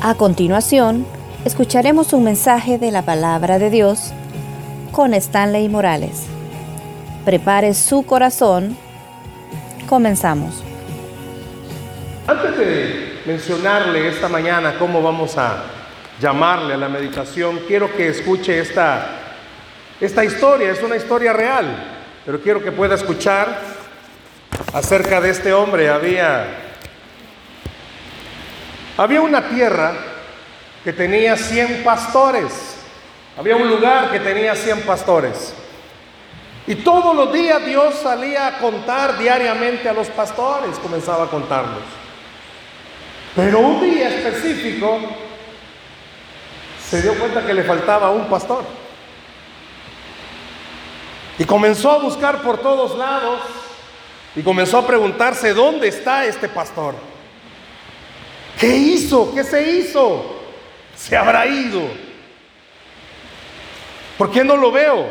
A continuación, escucharemos un mensaje de la Palabra de Dios con Stanley Morales. Prepare su corazón. Comenzamos. Antes de mencionarle esta mañana cómo vamos a llamarle a la meditación, quiero que escuche esta historia. Es una historia real, pero quiero que pueda escuchar acerca de este hombre. Había una tierra que tenía 100 pastores. Había un lugar que tenía 100 pastores. Y todos los días Dios salía a contar diariamente a los pastores, comenzaba a contarlos. Pero un día específico se dio cuenta que le faltaba un pastor. Y comenzó a buscar por todos lados y comenzó a preguntarse: ¿dónde está este pastor? ¿Qué hizo? ¿Qué se hizo? ¿Se habrá ido? ¿Por qué no lo veo?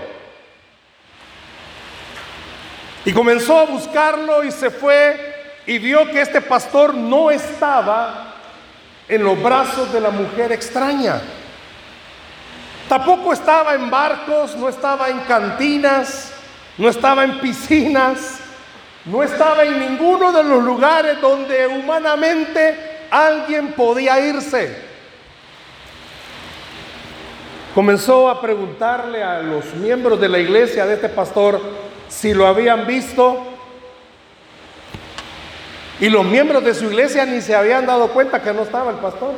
Y comenzó a buscarlo y se fue y vio que este pastor no estaba en los brazos de la mujer extraña. Tampoco estaba en barcos, no estaba en cantinas, no estaba en piscinas, no estaba en ninguno de los lugares donde humanamente alguien podía irse. Comenzó a preguntarle a los miembros de la iglesia de este pastor si lo habían visto, y los miembros de su iglesia ni se habían dado cuenta que no estaba el pastor.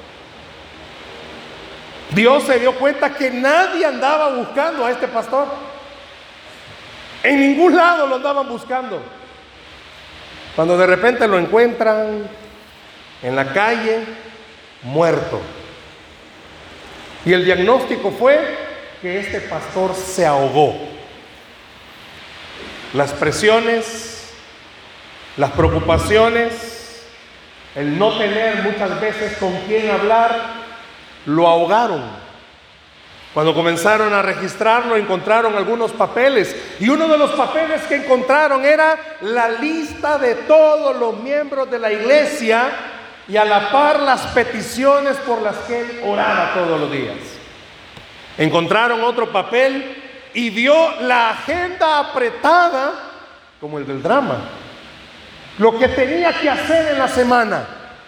Dios se dio cuenta que nadie andaba buscando a este pastor. En ningún lado lo andaban buscando. Cuando de repente lo encuentran en la calle, muerto. Y el diagnóstico fue que este pastor se ahogó. Las presiones, las preocupaciones, el no tener muchas veces con quién hablar, lo ahogaron. Cuando comenzaron a registrarlo, encontraron algunos papeles, y uno de los papeles que encontraron era la lista de todos los miembros de la iglesia, y a la par las peticiones por las que él oraba todos los días. Encontraron otro papel y vio la agenda apretada, como el del drama, lo que tenía que hacer en la semana.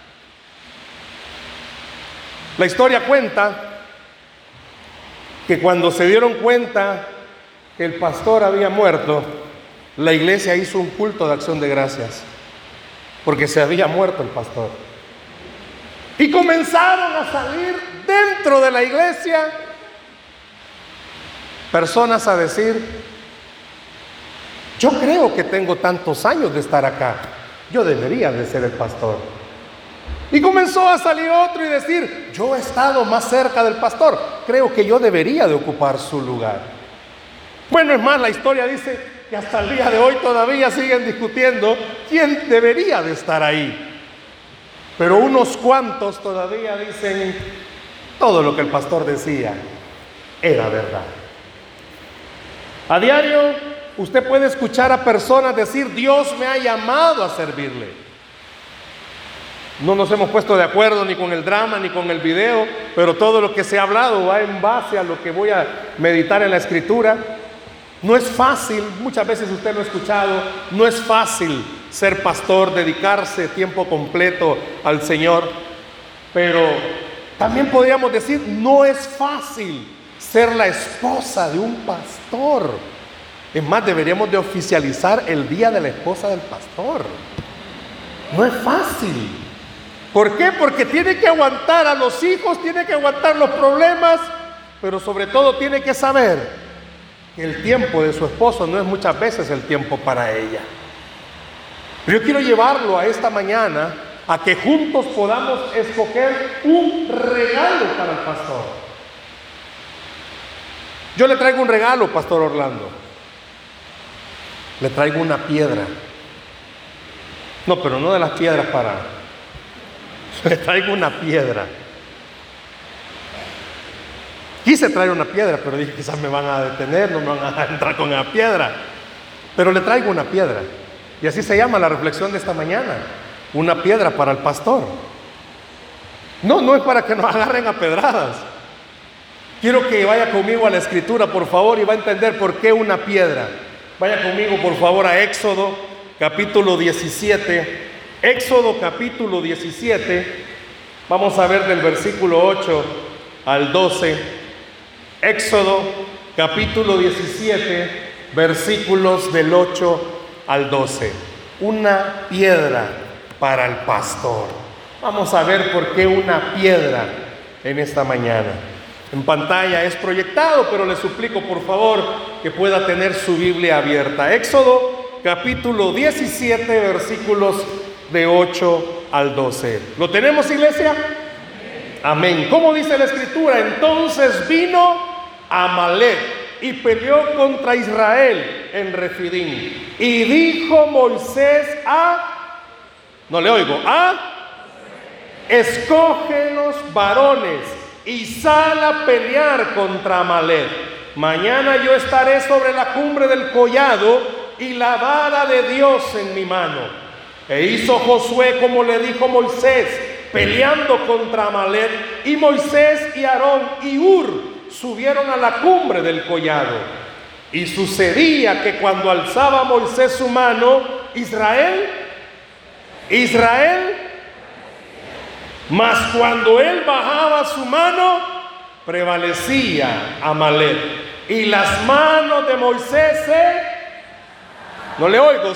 La historia cuenta que cuando se dieron cuenta que el pastor había muerto, la iglesia hizo un culto de acción de gracias, porque se había muerto el pastor. Y comenzaron a salir dentro de la iglesia personas a decir: yo creo que tengo tantos años de estar acá, yo debería de ser el pastor. Y comenzó a salir otro y decir: yo he estado más cerca del pastor, creo que yo debería de ocupar su lugar. Bueno, es más, la historia dice que hasta el día de hoy todavía siguen discutiendo quién debería de estar ahí. Pero unos cuantos todavía dicen: todo lo que el pastor decía era verdad. A diario usted puede escuchar a personas decir: Dios me ha llamado a servirle. No nos hemos puesto de acuerdo ni con el drama ni con el video, pero todo lo que se ha hablado va en base a lo que voy a meditar en la escritura. No es fácil, muchas veces usted lo ha escuchado, no es fácil ser pastor, dedicarse tiempo completo al Señor, pero también podríamos decir: no es fácil ser la esposa de un pastor. Es más, deberíamos de oficializar el día de la esposa del pastor. No es fácil. ¿Por qué? Porque tiene que aguantar a los hijos, tiene que aguantar los problemas, pero sobre todo tiene que saber que el tiempo de su esposo no es muchas veces el tiempo para ella. Pero yo quiero llevarlo a esta mañana a que juntos podamos escoger un regalo para el pastor. Yo le traigo un regalo, Pastor Orlando. Le traigo una piedra. No, pero no de las piedras para... Le traigo una piedra. Quise traer una piedra, pero dije: quizás me van a detener, no me van a entrar con la piedra. Pero le traigo una piedra. Y así se llama la reflexión de esta mañana: una piedra para el pastor. No es para que nos agarren a pedradas. Quiero que vaya conmigo a la Escritura, por favor, y va a entender por qué una piedra. Vaya conmigo, por favor, a Éxodo, capítulo 17. Éxodo, capítulo 17. Vamos a ver del versículo 8 al 12. Éxodo, capítulo 17, versículos del 8 al 12. Una piedra para el pastor. Vamos a ver por qué una piedra en esta mañana. En pantalla es proyectado, pero le suplico por favor que pueda tener su Biblia abierta. Éxodo capítulo 17, versículos de 8 al 12. ¿Lo tenemos, iglesia? Amén. ¿Cómo dice la Escritura? Entonces vino Amalek y peleó contra Israel en Refidim. Y dijo Moisés no le oigo, escoge los varones y sal a pelear contra Amalek. Mañana yo estaré sobre la cumbre del collado y la vara de Dios en mi mano. E hizo Josué como le dijo Moisés, peleando contra Amalek, y Moisés y Aarón y Hur subieron a la cumbre del collado. Y sucedía que cuando alzaba Moisés su mano, Israel, mas cuando él bajaba su mano, prevalecía Amalek. Y las manos de Moisés no le oigo,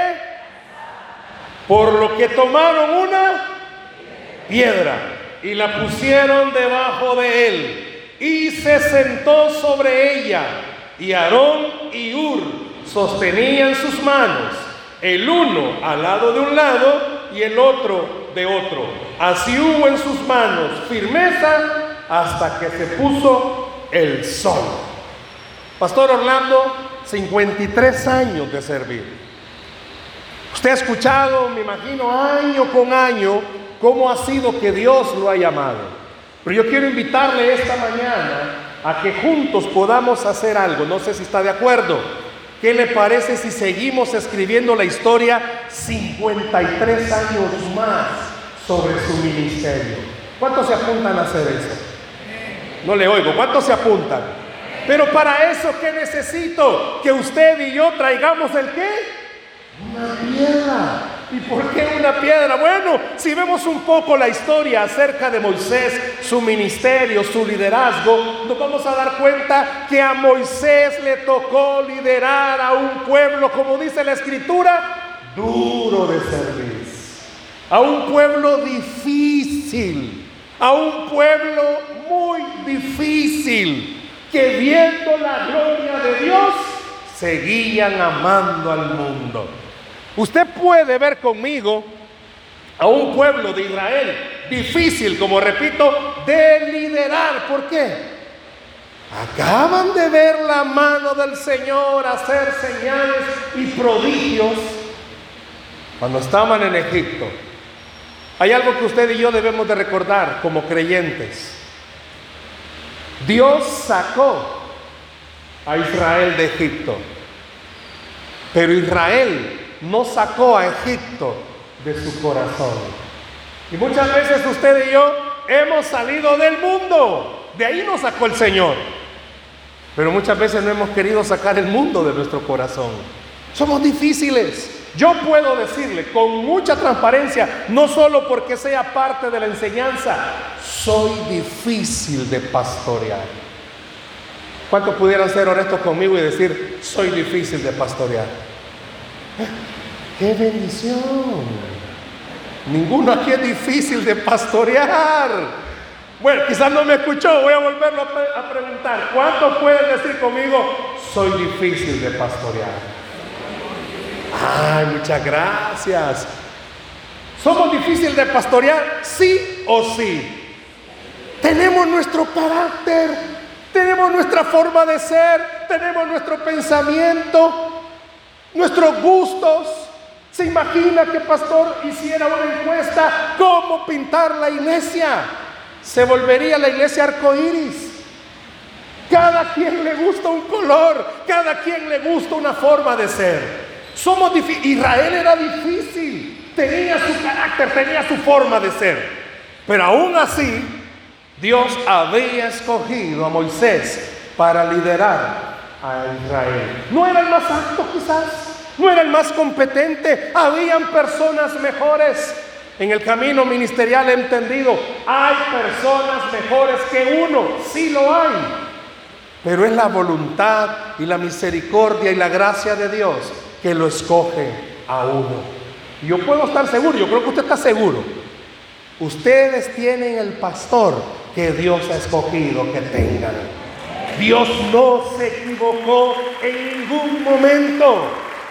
por lo que tomaron una piedra y la pusieron debajo de él, y se sentó sobre ella, y Aarón y Hur sostenían sus manos, el uno al lado de un lado y el otro de otro. Así hubo en sus manos firmeza hasta que se puso el sol. Pastor Orlando, 53 años de servir. Usted ha escuchado, me imagino, año con año, cómo ha sido que Dios lo ha llamado. Pero yo quiero invitarle esta mañana a que juntos podamos hacer algo. No sé si está de acuerdo. ¿Qué le parece si seguimos escribiendo la historia 53 años más sobre su ministerio? ¿Cuántos se apuntan a hacer eso? No le oigo. ¿Cuántos se apuntan? Pero para eso, ¿qué necesito? Que usted y yo traigamos ¿el qué? Una piedra. ¿Y por qué una piedra? Bueno, si vemos un poco la historia acerca de Moisés, su ministerio, su liderazgo, nos vamos a dar cuenta que a Moisés le tocó liderar a un pueblo, como dice la Escritura, duro de servir, a un pueblo difícil, a un pueblo muy difícil, que viendo la gloria de Dios, seguían amando al mundo. Usted puede ver conmigo a un pueblo de Israel difícil, como repito, de liderar. ¿Por qué? Acaban de ver la mano del Señor hacer señales y prodigios cuando estaban en Egipto. Hay algo que usted y yo debemos de recordar como creyentes. Dios sacó a Israel de Egipto, pero Israel no sacó a Egipto de su corazón. Y muchas veces usted y yo hemos salido del mundo, de ahí nos sacó el Señor, pero muchas veces no hemos querido sacar el mundo de nuestro corazón. Somos difíciles. Yo puedo decirle con mucha transparencia, no solo porque sea parte de la enseñanza, soy difícil de pastorear. ¿Cuántos pudieran ser honestos conmigo y decir, soy difícil de pastorear? ¡Qué bendición! Ninguno aquí es difícil de pastorear. Bueno, quizás no me escuchó, voy a volverlo a preguntar. ¿Cuántos pueden decir conmigo, soy difícil de pastorear? ¡Ay, muchas gracias! ¿Somos difíciles de pastorear? ¿Sí o sí? Tenemos nuestro carácter, tenemos nuestra forma de ser, tenemos nuestro pensamiento, nuestros gustos. ¿Se imagina que pastor hiciera una encuesta? ¿Cómo pintar la iglesia? Se volvería la iglesia arcoíris. Cada quien le gusta un color, cada quien le gusta una forma de ser. Somos difíciles. Israel era difícil, tenía su carácter, tenía su forma de ser. Pero aún así, Dios había escogido a Moisés para liderar a Israel. No era el más apto quizás, no era el más competente, habían personas mejores. En el camino ministerial he entendido, hay personas mejores que uno, sí lo hay. Pero es la voluntad y la misericordia y la gracia de Dios que lo escoge a uno. Y yo puedo estar seguro, yo creo que usted está seguro. Ustedes tienen el pastor que Dios ha escogido que tengan. Dios no se equivocó en ningún momento.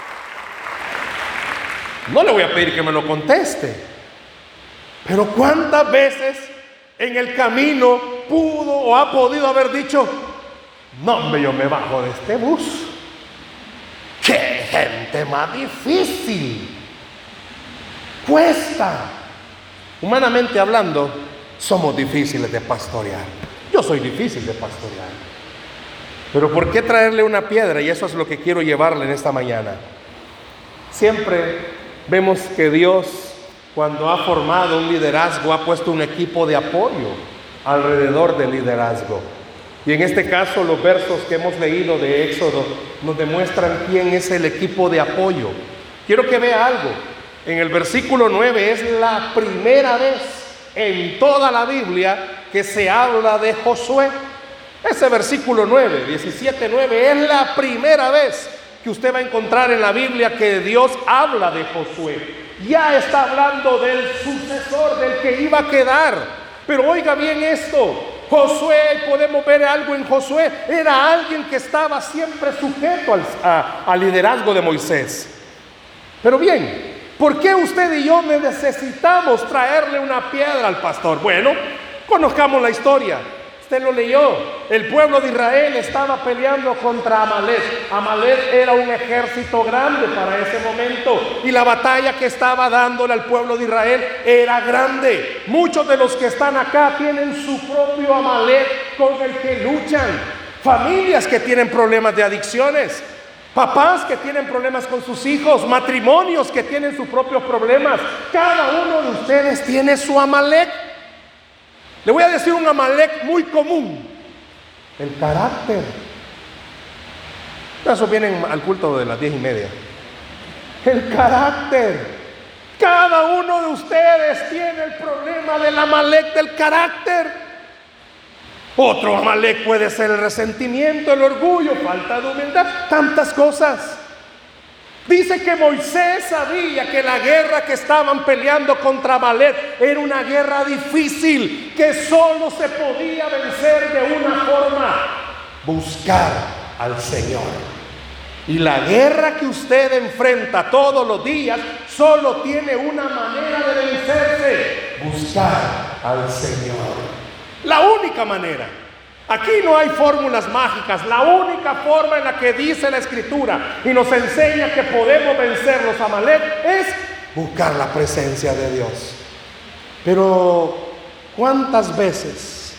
No le voy a pedir que me lo conteste, pero ¿cuántas veces en el camino pudo o ha podido haber dicho: no, hombre, yo me bajo de este bus? ¡Qué gente más difícil! Cuesta. Humanamente hablando, somos difíciles de pastorear. Yo soy difícil de pastorear. Pero ¿por qué traerle una piedra? Y eso es lo que quiero llevarle en esta mañana. Siempre vemos que Dios, cuando ha formado un liderazgo, ha puesto un equipo de apoyo alrededor del liderazgo. Y en este caso, los versos que hemos leído de Éxodo nos demuestran quién es el equipo de apoyo. Quiero que vea algo. En el versículo 9 es la primera vez en toda la Biblia que se habla de Josué. Ese versículo 9, 17:9, es la primera vez que usted va a encontrar en la Biblia que Dios habla de Josué. Ya está hablando del sucesor, del que iba a quedar. Pero oiga bien esto, Josué, podemos ver algo en Josué, era alguien que estaba siempre sujeto al liderazgo de Moisés. Pero bien, ¿por qué usted y yo necesitamos traerle una piedra al pastor? Bueno, conozcamos la historia. Usted lo leyó. El pueblo de Israel estaba peleando contra Amalek. Amalek era un ejército grande para ese momento, y la batalla que estaba dándole al pueblo de Israel era grande. Muchos de los que están acá tienen su propio Amalek con el que luchan. Familias que tienen problemas de adicciones, papás que tienen problemas con sus hijos, matrimonios que tienen sus propios problemas. Cada uno de ustedes tiene su Amalek. Le voy a decir un Amalek muy común: el carácter. Eso vienen al culto de las 10:30. El carácter. Cada uno de ustedes tiene el problema del Amalek del carácter. Otro Amalek puede ser el resentimiento, el orgullo, falta de humildad, tantas cosas. Dice que Moisés sabía que la guerra que estaban peleando contra Amalek era una guerra difícil, que solo se podía vencer de una forma: buscar al Señor. Y la guerra que usted enfrenta todos los días solo tiene una manera de vencerse: buscar al Señor. La única manera. Aquí no hay fórmulas mágicas. La única forma en la que dice la Escritura y nos enseña que podemos vencer los Amalek es buscar la presencia de Dios. Pero ¿cuántas veces,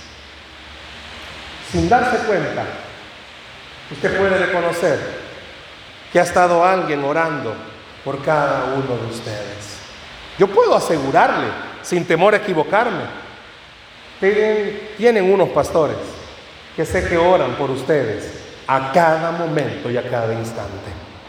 sin darse cuenta, usted puede reconocer que ha estado alguien orando por cada uno de ustedes? Yo puedo asegurarle, sin temor a equivocarme, tienen unos pastores que sé que oran por ustedes a cada momento y a cada instante.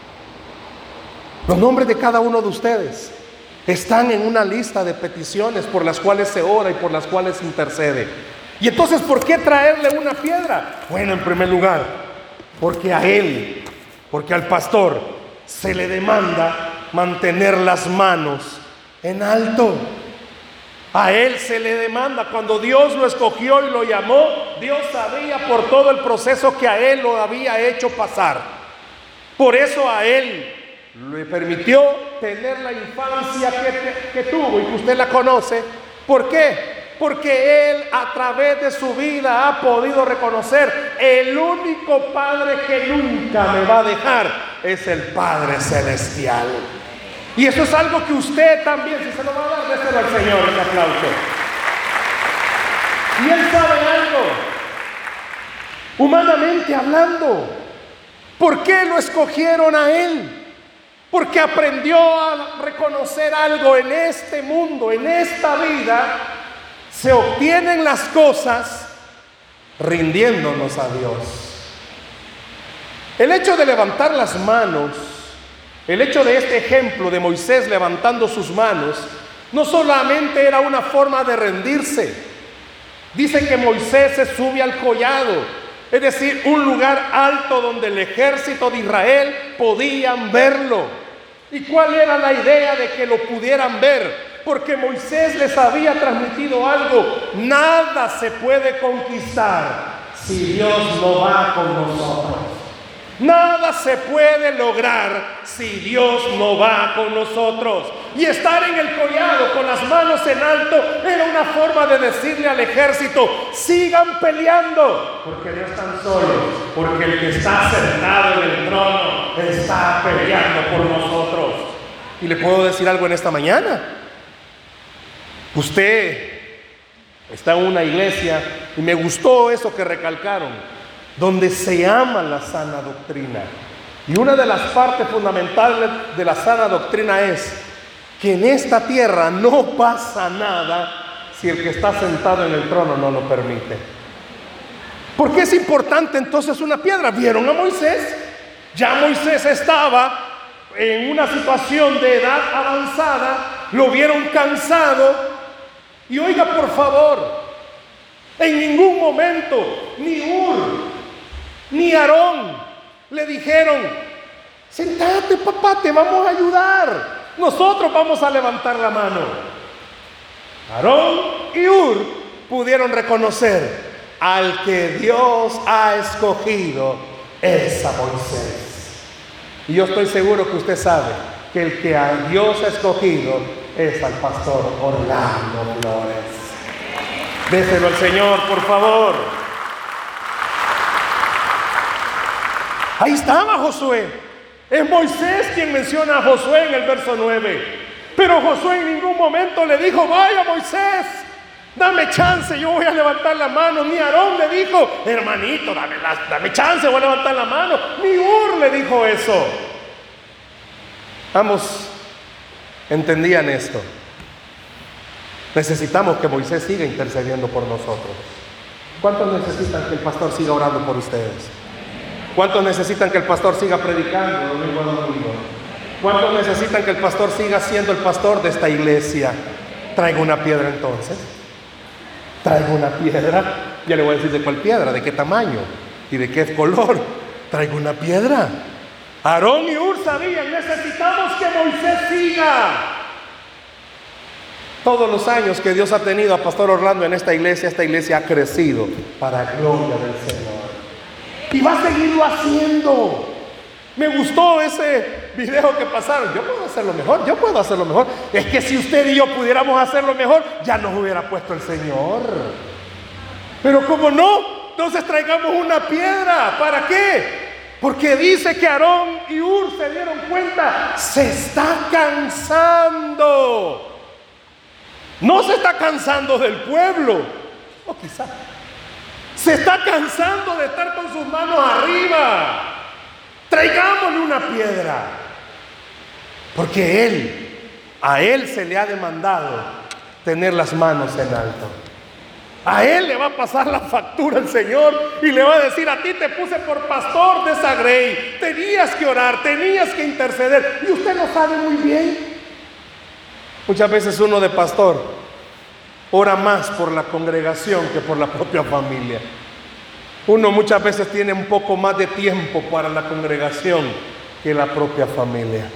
Los nombres de cada uno de ustedes están en una lista de peticiones por las cuales se ora y por las cuales se intercede. Y entonces, ¿por qué traerle una piedra? Bueno, en primer lugar, porque a él, porque al pastor se le demanda mantener las manos en alto. A él se le demanda. Cuando Dios lo escogió y lo llamó, Dios sabía por todo el proceso que a él lo había hecho pasar. Por eso a él le permitió tener la infancia que tuvo y que usted la conoce. ¿Por qué? Porque él, a través de su vida, ha podido reconocer: el único Padre que nunca me va a dejar es el Padre Celestial. Y eso es algo que usted también, si se lo va a dar, déselo al Señor, ese aplauso. Y él sabe algo, humanamente hablando. ¿Por qué lo escogieron a él? Porque aprendió a reconocer algo en este mundo, en esta vida. se obtienen las cosas rindiéndonos a Dios. El hecho de levantar las manos, el hecho de este ejemplo de Moisés levantando sus manos, no solamente era una forma de rendirse. Dice que Moisés se sube al collado, es decir, un lugar alto donde el ejército de Israel podían verlo. ¿Y cuál era la idea de que lo pudieran ver? Porque Moisés les había transmitido algo: nada se puede conquistar si Dios no va con nosotros. Nada se puede lograr si Dios no va con nosotros. Y estar en el collado con las manos en alto era una forma de decirle al ejército: sigan peleando, porque no están solos, porque el que está sentado en el trono está peleando por nosotros. Y le puedo decir algo en esta mañana: usted está en una iglesia, y me gustó eso que recalcaron, donde se ama la sana doctrina. Y una de las partes fundamentales de la sana doctrina es que en esta tierra no pasa nada si el que está sentado en el trono no lo permite. ¿Por qué es importante entonces una piedra? ¿Vieron a Moisés? Ya Moisés estaba en una situación de edad avanzada, lo vieron cansado. Y oiga, por favor, en ningún momento ni Ur ni Aarón le dijeron: sentate, papá, te vamos a ayudar, nosotros vamos a levantar la mano. Aarón y Ur pudieron reconocer: al que Dios ha escogido es a Moisés. Y yo estoy seguro que usted sabe que el que a Dios ha escogido es al pastor Orlando Flores. Déselo al Señor, por favor. Ahí estaba Josué. Es Moisés quien menciona a Josué en el verso 9. Pero Josué en ningún momento le dijo: vaya Moisés, dame chance, yo voy a levantar la mano. Ni Aarón le dijo: hermanito, dame chance, voy a levantar la mano. Ni Ur le dijo eso. Ambos entendían esto. Necesitamos que Moisés siga intercediendo por nosotros. ¿Cuántos necesitan que el pastor siga orando por ustedes? ¿Cuántos necesitan que el pastor siga predicando domingo a domingo? ¿Cuántos necesitan que el pastor siga siendo el pastor de esta iglesia? Traigo una piedra entonces. Traigo una piedra. Ya le voy a decir de cuál piedra, de qué tamaño y de qué color. Traigo una piedra. Aarón y Ur sabían: necesitamos que Moisés siga. Todos los años que Dios ha tenido a Pastor Orlando en esta iglesia ha crecido para gloria del Señor. Y va a seguirlo haciendo. Me gustó ese video que pasaron. Yo puedo hacerlo mejor, yo puedo hacerlo mejor. Es que si usted y yo pudiéramos hacerlo mejor, ya nos hubiera puesto el Señor. Pero como no, entonces traigamos una piedra. ¿Para qué? Porque dice que Aarón y Ur se dieron cuenta: se está cansando. No se está cansando del pueblo, o quizás se está cansando de estar con sus manos arriba. Traigámosle una piedra, porque a él se le ha demandado tener las manos en alto. A él le va a pasar la factura el Señor y le va a decir: a ti te puse por pastor de esa grey, tenías que orar, tenías que interceder, y usted lo sabe muy bien. Muchas veces uno de pastor ora más por la congregación que por la propia familia. Uno muchas veces tiene un poco más de tiempo para la congregación que la propia familia.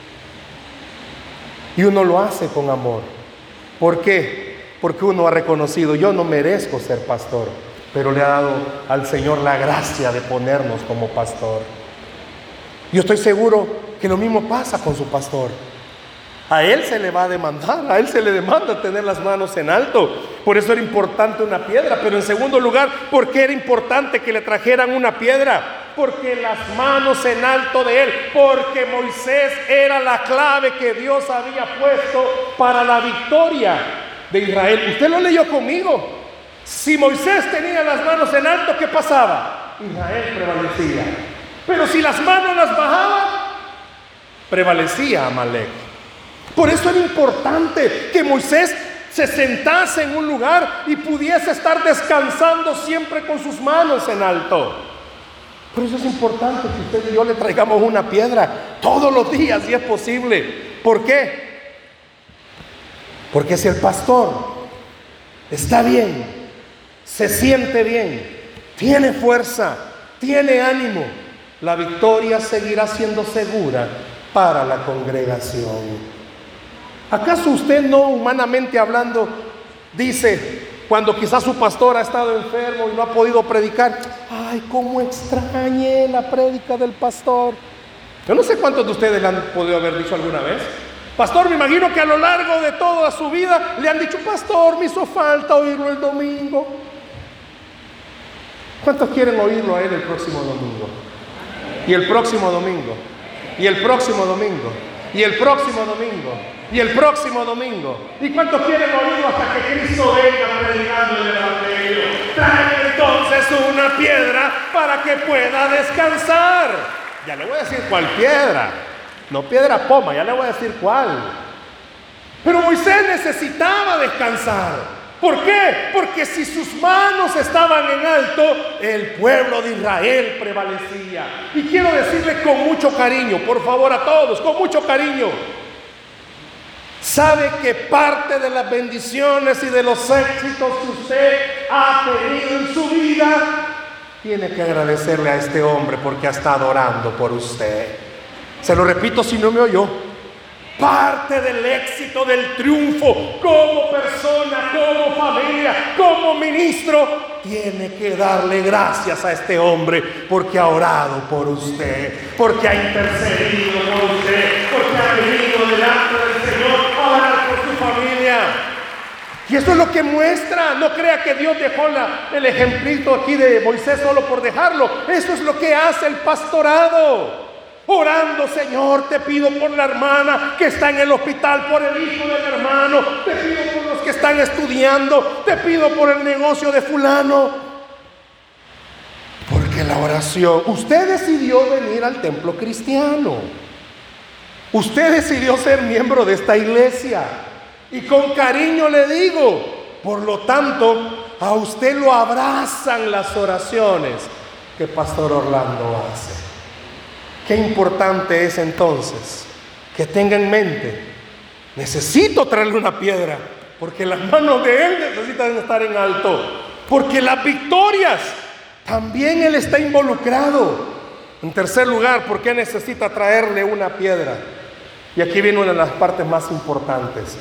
Y uno lo hace con amor. ¿Por qué? Porque uno ha reconocido: yo no merezco ser pastor, pero le ha dado al Señor la gracia de ponernos como pastor. Yo estoy seguro que lo mismo pasa con su pastor. A él se le va a demandar, a él se le demanda tener las manos en alto. Por eso era importante una piedra. Pero en segundo lugar, ¿por qué era importante que le trajeran una piedra? Porque las manos en alto de él, porque Moisés era la clave que Dios había puesto para la victoria de Israel. Usted lo leyó conmigo. Si Moisés tenía las manos en alto, ¿qué pasaba? Israel prevalecía. Pero si las manos las bajaba, prevalecía Amalek. Por eso era importante que Moisés se sentase en un lugar y pudiese estar descansando siempre con sus manos en alto. Por eso es importante que usted y yo le traigamos una piedra todos los días, si es posible. ¿Por qué? Porque si el pastor está bien, se siente bien, tiene fuerza, tiene ánimo, la victoria seguirá siendo segura para la congregación. ¿Acaso usted no, humanamente hablando, dice, cuando quizás su pastor ha estado enfermo y no ha podido predicar, ay, cómo extrañé la prédica del pastor? Yo no sé cuántos de ustedes le han podido haber dicho alguna vez: pastor, me imagino que a lo largo de toda su vida le han dicho, pastor, me hizo falta oírlo el domingo. ¿Cuántos quieren oírlo a él el próximo domingo? Y el próximo domingo, y el próximo domingo, y el próximo domingo, y el próximo domingo. ¿Y cuántos quieren oírlo hasta que Cristo venga predicando el evangelio? Trae entonces una piedra para que pueda descansar. Ya le voy a decir cuál piedra, no piedra poma, ya le voy a decir cuál. Pero Moisés necesitaba descansar. ¿Por qué? Porque si sus manos estaban en alto, el pueblo de Israel prevalecía. Y quiero decirle con mucho cariño, por favor a todos, con mucho cariño, sabe que parte de las bendiciones y de los éxitos que usted ha tenido en su vida, tiene que agradecerle a este hombre porque ha estado orando por usted. Se lo repito si no me oyó. Parte del éxito, del triunfo como persona, como familia, como ministro, tiene que darle gracias a este hombre porque ha orado por usted, porque ha intercedido por usted, porque ha venido delante del Señor a orar por su familia. Y eso es lo que muestra. No crea que Dios dejó el ejemplito aquí de Moisés solo por dejarlo. Eso es lo que hace el pastorado. Orando, Señor, te pido por la hermana que está en el hospital, por el hijo del hermano, te pido por los que están estudiando, te pido por el negocio de fulano. Porque la oración, usted decidió venir al templo cristiano, usted decidió ser miembro de esta iglesia, y con cariño le digo, por lo tanto, a usted lo abrazan las oraciones que Pastor Orlando hace. Qué importante es entonces que tenga en mente, necesito traerle una piedra, porque las manos de él necesitan estar en alto, porque las victorias, también él está involucrado. En tercer lugar, ¿por qué necesita traerle una piedra? Y aquí viene una de las partes más importantes.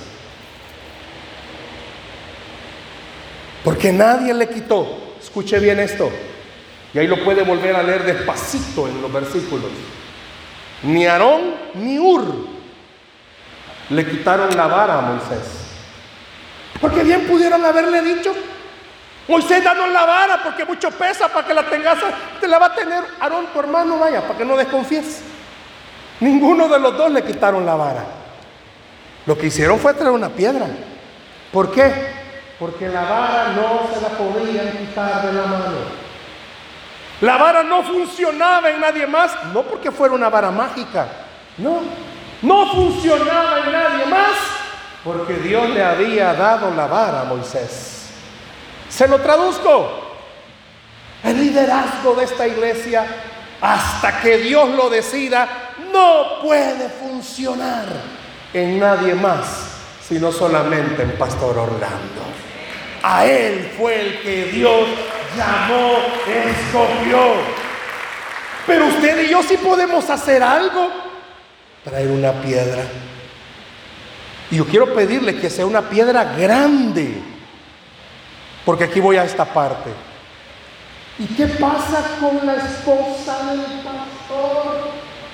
Porque nadie le quitó, escuche bien esto, y ahí lo puede volver a leer despacito en los versículos. Ni Aarón ni Hur le quitaron la vara a Moisés. Porque bien pudieron haberle dicho, Moisés, danos la vara porque mucho pesa, para que la tengas, te la va a tener Aarón tu hermano, vaya, para que no desconfíes. Ninguno de los dos le quitaron la vara. Lo que hicieron fue traer una piedra. ¿Por qué? Porque la vara no se la podían quitar de la mano. La vara no funcionaba en nadie más, no porque fuera una vara mágica, no funcionaba en nadie más, porque Dios le había dado la vara a Moisés. Se lo traduzco: el liderazgo de esta iglesia, hasta que Dios lo decida, no puede funcionar en nadie más, sino solamente en Pastor Orlando. A él fue el que Dios llamó, escogió. Pero usted y yo sí podemos hacer algo. Traer una piedra. Y yo quiero pedirle que sea una piedra grande, porque aquí voy a esta parte. ¿Y qué pasa con la esposa del pastor?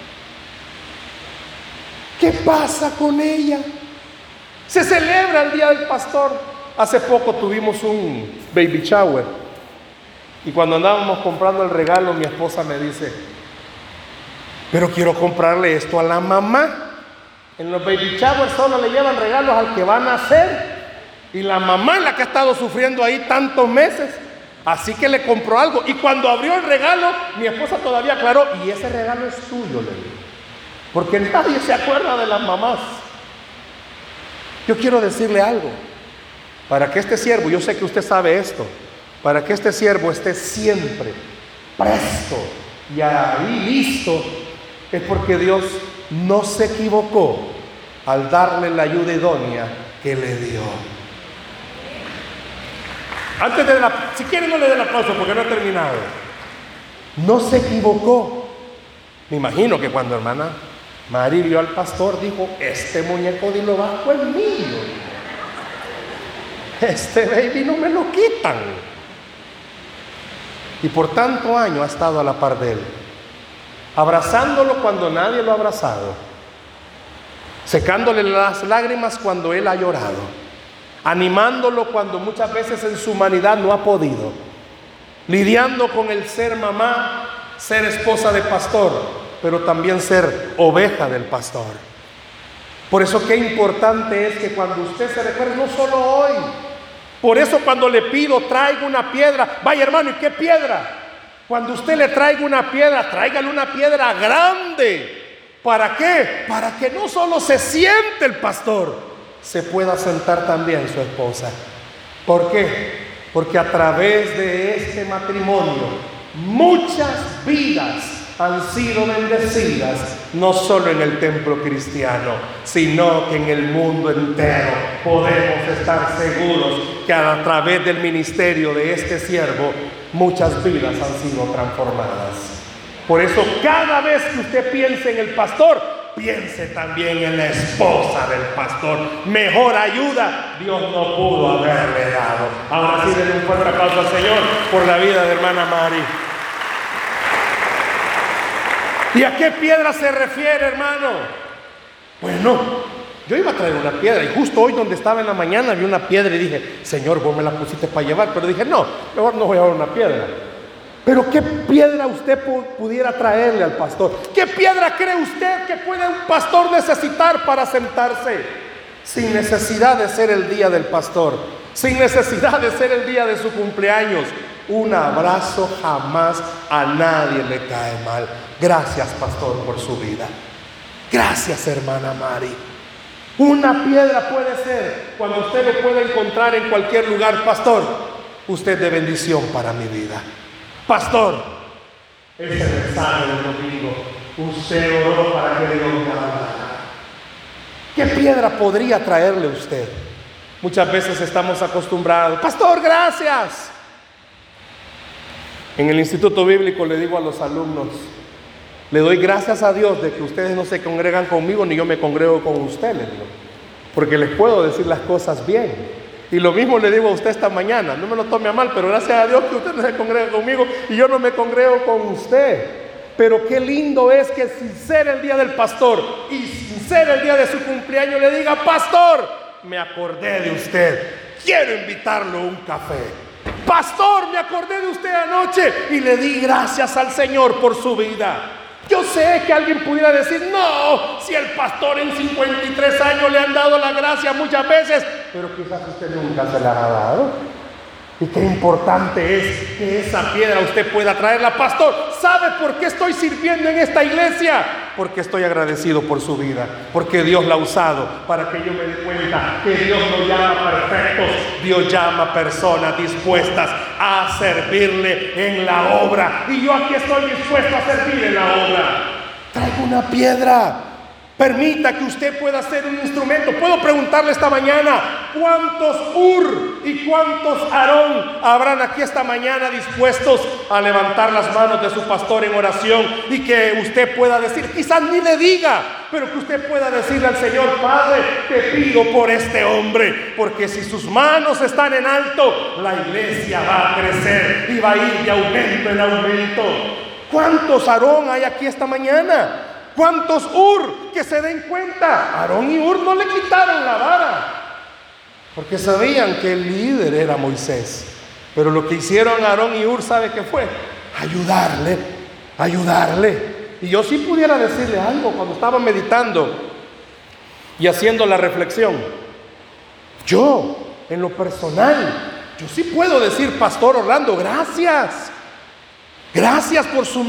¿Qué pasa con ella? Se celebra el día del pastor. Hace poco tuvimos un baby shower, y cuando andábamos comprando el regalo, mi esposa me dice, pero quiero comprarle esto a la mamá. En los baby showers solo le llevan regalos al que va a nacer, y la mamá es la que ha estado sufriendo ahí tantos meses, así que le compró algo. Y cuando abrió el regalo, mi esposa todavía aclaró, y ese regalo es tuyo, le digo, porque nadie se acuerda de las mamás. Yo quiero decirle algo. para que este siervo, yo sé que usted sabe esto, para que este siervo esté siempre presto y ahí listo, es porque Dios no se equivocó al darle la ayuda idónea que le dio. Antes de si quieren no le den aplauso porque no he terminado. No se equivocó. Me imagino que cuando hermana Mari vio al pastor, dijo: este muñeco de lo bajo es mío. Este baby no me lo quitan. Y por tanto año ha estado a la par de él, abrazándolo cuando nadie lo ha abrazado, secándole las lágrimas cuando él ha llorado, animándolo cuando muchas veces en su humanidad no ha podido, lidiando con el ser mamá, ser esposa de pastor, pero también ser oveja del pastor. Por eso qué importante es que cuando usted se recuerde, no solo hoy, por eso cuando le pido traiga una piedra, vaya hermano, ¿y qué piedra? Cuando usted le traiga una piedra, tráigale una piedra grande. ¿Para qué? Para que no solo se siente el pastor, se pueda sentar también su esposa. ¿Por qué? Porque a través de este matrimonio muchas vidas han sido bendecidas, no solo en el templo cristiano, sino que en el mundo entero. Podemos estar seguros que a través del ministerio de este siervo muchas vidas han sido transformadas. Por eso cada vez que usted piense en el pastor, piense también en la esposa del pastor. Mejor ayuda Dios no pudo haberle dado. Ahora sí, denle un fuerte aplauso al Señor por la vida de hermana Mari. ¿Y a qué piedra se refiere, hermano? Bueno, yo iba a traer una piedra y justo hoy donde estaba en la mañana vi una piedra y dije: Señor, vos me la pusiste para llevar. Pero dije: no, mejor no voy a llevar una piedra. Pero ¿qué piedra usted pudiera traerle al pastor? ¿Qué piedra cree usted que puede un pastor necesitar para sentarse? Sin necesidad de ser el día del pastor, sin necesidad de ser el día de su cumpleaños. Un abrazo jamás a nadie le cae mal. Gracias, pastor, por su vida. Gracias, hermana Mari. Una piedra puede ser cuando usted lo puede encontrar en cualquier lugar. Pastor, usted es de bendición para mi vida. Pastor, ese mensaje del domingo, usted oró para que Dios me hablara. ¿Qué piedra podría traerle usted? Muchas veces estamos acostumbrados: pastor, gracias. En el instituto bíblico le digo a los alumnos: le doy gracias a Dios de que ustedes no se congregan conmigo ni yo me congrego con ustedes, les digo, porque les puedo decir las cosas bien. Y lo mismo le digo a usted esta mañana, no me lo tome a mal, pero gracias a Dios que usted no se congrega conmigo y yo no me congrego con usted. Pero qué lindo es que sin ser el día del pastor y sin ser el día de su cumpleaños le diga: pastor, me acordé de usted, quiero invitarlo a un café. Pastor, me acordé de usted anoche y le di gracias al Señor por su vida. Yo sé que alguien pudiera decir: no, si el pastor en 53 años le han dado la gracia muchas veces, pero quizás usted nunca se la ha dado. Y qué importante es que esa piedra usted pueda traerla. Pastor, ¿sabe por qué estoy sirviendo en esta iglesia? Porque estoy agradecido por su vida, porque Dios la ha usado para que yo me dé cuenta que Dios no llama perfectos, Dios llama personas dispuestas a servirle en la obra. Y yo aquí estoy dispuesto a servir en la obra. Traigo una piedra. Permita que usted pueda ser un instrumento. Puedo preguntarle esta mañana: ¿cuántos Ur y cuántos Aarón habrán aquí esta mañana dispuestos a levantar las manos de su pastor en oración? Y que usted pueda decir, quizás ni le diga, pero que usted pueda decirle al Señor: Padre, te pido por este hombre, porque si sus manos están en alto, la iglesia va a crecer y va a ir de aumento en aumento. ¿Cuántos Aarón hay aquí esta mañana? ¿Cuántos Ur? Que se den cuenta, Aarón y Ur no le quitaron la vara, porque sabían que el líder era Moisés. Pero lo que hicieron Aarón y Ur, ¿sabe qué fue? Ayudarle. Y yo sí pudiera decirle algo cuando estaba meditando y haciendo la reflexión. Yo, en lo personal, yo sí puedo decir: Pastor Orlando, gracias. Gracias por su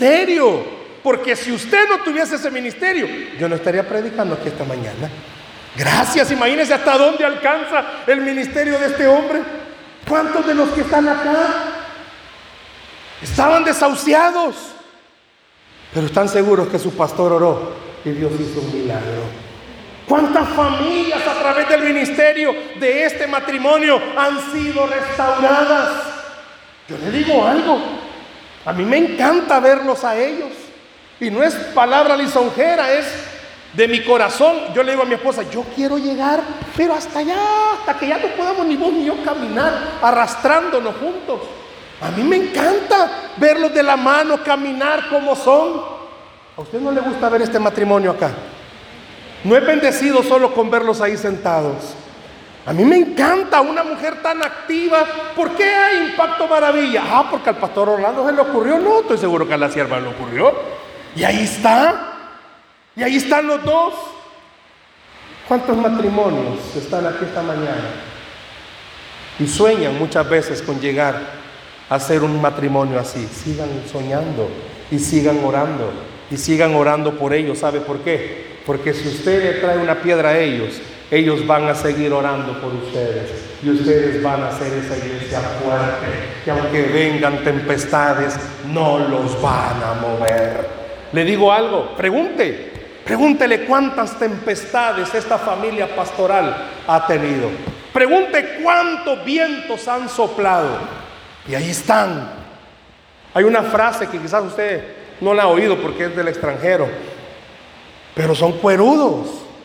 ministerio. Porque si usted no tuviese ese ministerio, yo no estaría predicando aquí esta mañana. Gracias, imagínense hasta dónde alcanza el ministerio de este hombre. ¿Cuántos de los que están acá estaban desahuciados, pero están seguros que su pastor oró y Dios hizo un milagro? ¿Cuántas familias a través del ministerio de este matrimonio han sido restauradas? Yo le digo algo, a mí me encanta verlos a ellos, y no es palabra lisonjera, es de mi corazón. Yo le digo a mi esposa, yo quiero llegar, pero hasta allá, hasta que ya no podamos ni vos ni yo caminar, arrastrándonos juntos. A mí me encanta verlos de la mano, caminar como son. ¿A usted no le gusta ver este matrimonio acá? No es bendecido solo con verlos ahí sentados. A mí me encanta una mujer tan activa. ¿Por qué hay Impacto Maravilla? Porque al pastor Orlando se le ocurrió. No, estoy seguro que a la sierva le ocurrió. Y ahí está. Y ahí están los dos. ¿Cuántos matrimonios están aquí esta mañana y sueñan muchas veces con llegar a ser un matrimonio así? Sigan soñando y sigan orando. Y sigan orando por ellos. ¿Sabe por qué? Porque si usted le trae una piedra a ellos, ellos van a seguir orando por ustedes. Y ustedes van a ser esa iglesia fuerte, que aunque vengan tempestades, no los van a mover. Le digo algo, pregúntele cuántas tempestades esta familia pastoral ha tenido. Pregunte cuántos vientos han soplado. Y ahí están. Hay una frase que quizás usted no la ha oído porque es del extranjero, pero son cuerudos.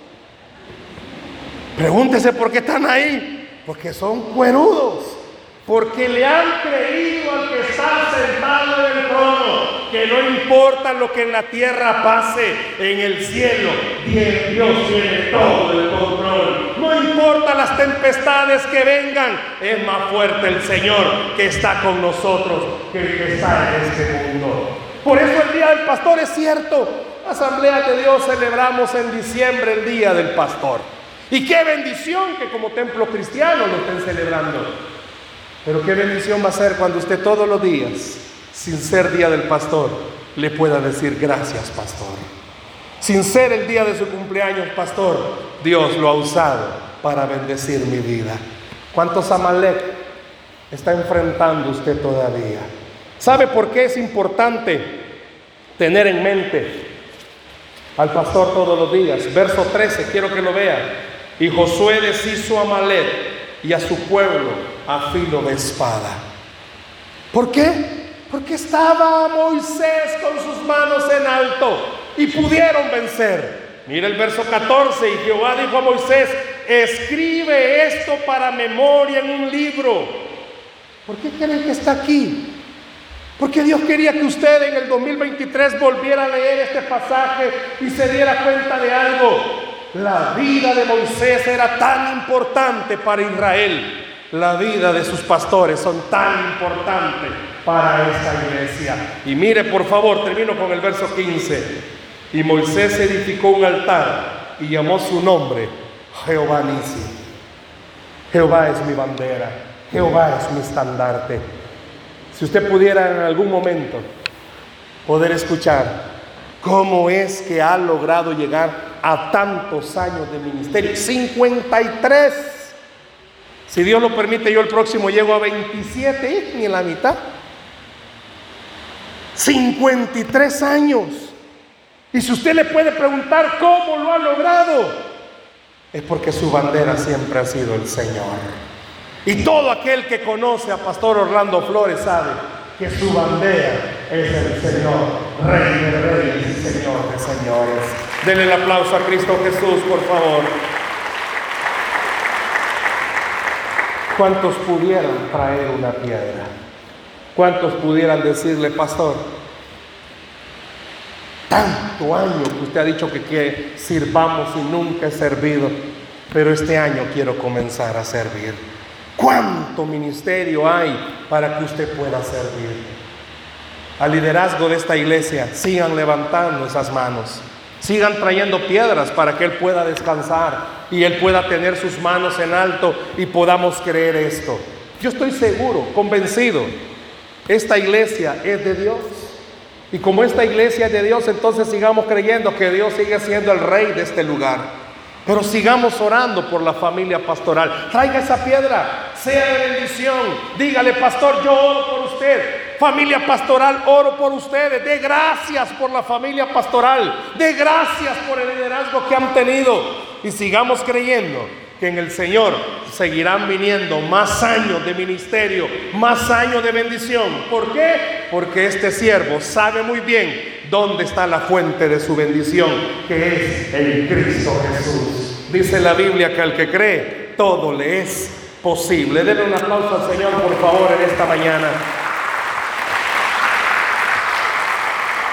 Pregúntese por qué están ahí. Porque son cuerudos. Porque le han creído al que está sentado en el trono, que no importa lo que en la tierra pase, en el cielo Dios tiene todo el control. No importa las tempestades que vengan, es más fuerte el Señor que está con nosotros que el que está en este mundo. Por eso el Día del Pastor es cierto. Asamblea de Dios celebramos en diciembre el Día del Pastor. Y qué bendición que como templo cristiano lo estén celebrando. Pero qué bendición va a ser cuando usted todos los días, sin ser Día del Pastor, le pueda decir gracias, pastor. Sin ser el día de su cumpleaños, pastor, Dios lo ha usado para bendecir mi vida. ¿Cuántos Amalek está enfrentando usted todavía? ¿Sabe por qué es importante tener en mente al pastor todos los días? Verso 13, quiero que lo vea. Y Josué deshizo a Amalek y a su pueblo a filo de espada. ¿Por qué? Porque estaba Moisés con sus manos en alto y pudieron vencer. Mira el verso 14. Y Jehová dijo a Moisés: escribe esto para memoria en un libro. ¿Por qué creen que está aquí? Porque Dios quería que usted en el 2023 volviera a leer este pasaje y se diera cuenta de algo. La vida de Moisés era tan importante para Israel. La vida de sus pastores son tan importantes para esta iglesia. Y mire, por favor, termino con el verso 15. Y Moisés edificó un altar y llamó su nombre Jehová Nisi. Jehová es mi bandera, Jehová es mi estandarte. Si usted pudiera en algún momento poder escuchar cómo es que ha logrado llegar a tantos años de ministerio, 53. Si Dios lo permite, yo el próximo llego a 27, ni en la mitad. 53 años. Y si usted le puede preguntar cómo lo ha logrado, es porque su bandera siempre ha sido el Señor. Y todo aquel que conoce a Pastor Orlando Flores sabe que su bandera es el Señor, Rey de Reyes y Señor de Señores. Denle el aplauso a Cristo Jesús, por favor. ¿Cuántos pudieran traer una piedra? ¿Cuántos pudieran decirle: pastor, tanto año que usted ha dicho que sirvamos y nunca he servido, pero este año quiero comenzar a servir? ¿Cuánto ministerio hay para que usted pueda servir? Al liderazgo de esta iglesia, sigan levantando esas manos. Sigan trayendo piedras para que Él pueda descansar y Él pueda tener sus manos en alto y podamos creer esto. Yo estoy seguro, convencido, esta iglesia es de Dios. Y como esta iglesia es de Dios, entonces sigamos creyendo que Dios sigue siendo el Rey de este lugar. Pero sigamos orando por la familia pastoral. Traiga esa piedra, sea de bendición. Dígale: pastor, yo oro por usted. Familia pastoral, oro por ustedes. Dé gracias por la familia pastoral. Dé gracias por el liderazgo que han tenido. Y sigamos creyendo que en el Señor seguirán viniendo más años de ministerio, más años de bendición. ¿Por qué? Porque este siervo sabe muy bien dónde está la fuente de su bendición, que es en Cristo Jesús. Dice la Biblia que al que cree, todo le es posible. Denle un aplauso al Señor, por favor, en esta mañana.